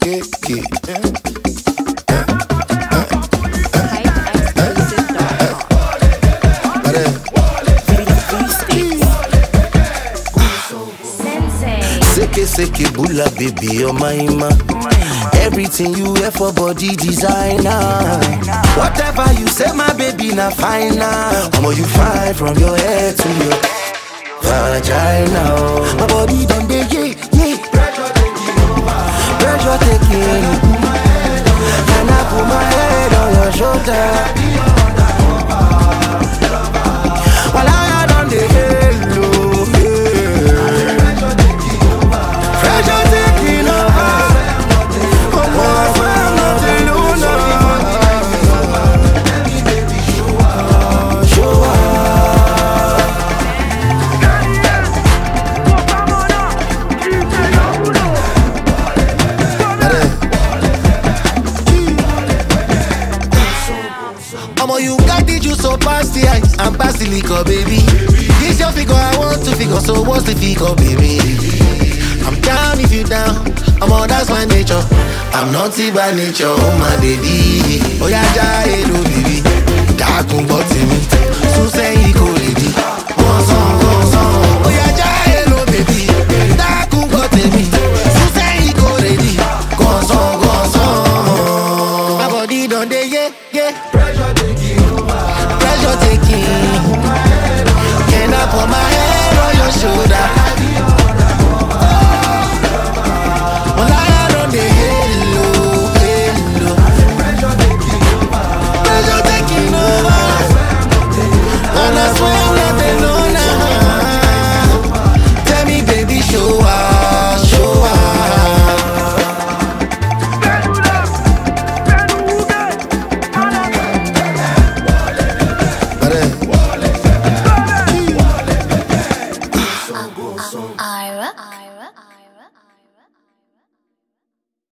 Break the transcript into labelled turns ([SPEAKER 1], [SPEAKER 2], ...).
[SPEAKER 1] Seke bula baby, oh my ma. Everything you wear for body designer. Whatever you say, my baby, na fine now. You fine from your head to your vagina. My body done dey yeah. Pressure taking. And I put my head on your shoulder. While I done dey hello. You got the juice so past the ice and past the liquor, baby. This your figure, I want to figure, so what's the figure, baby? I'm down if you down, that's my nature. I'm naughty by nature, oh my baby. Oh yeah, hello, baby. Dark bottom, so say he go lady. One song. Oh yeah, hello, baby. Dark bottom, so say he go lady. One song. My body done dey yeah. Pressure taking. Can I put my head on your shoulder? Well, I don't dey hello. Pressure taking over. And I swear I'm not alone now. Tell me, baby, show her.
[SPEAKER 2] Ira.